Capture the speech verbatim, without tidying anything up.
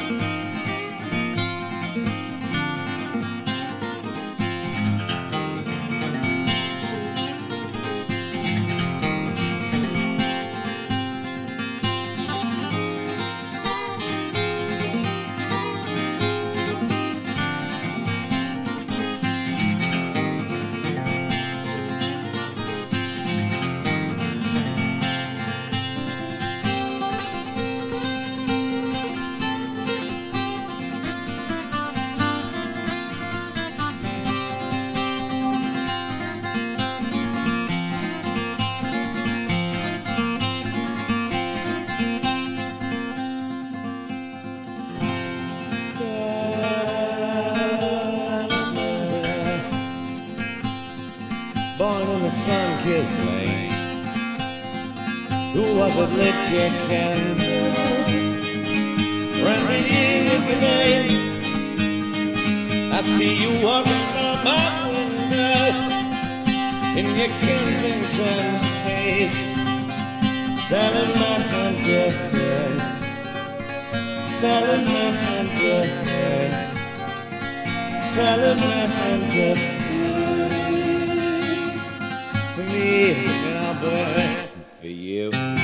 Born in the sun-kissed lane. Who was it lit your candle? Ran right in with your name. I see you walking from my window in your Kensington haze. Selling my underwear, selling my underwear, selling my underwear. For me, and I'll burn for you.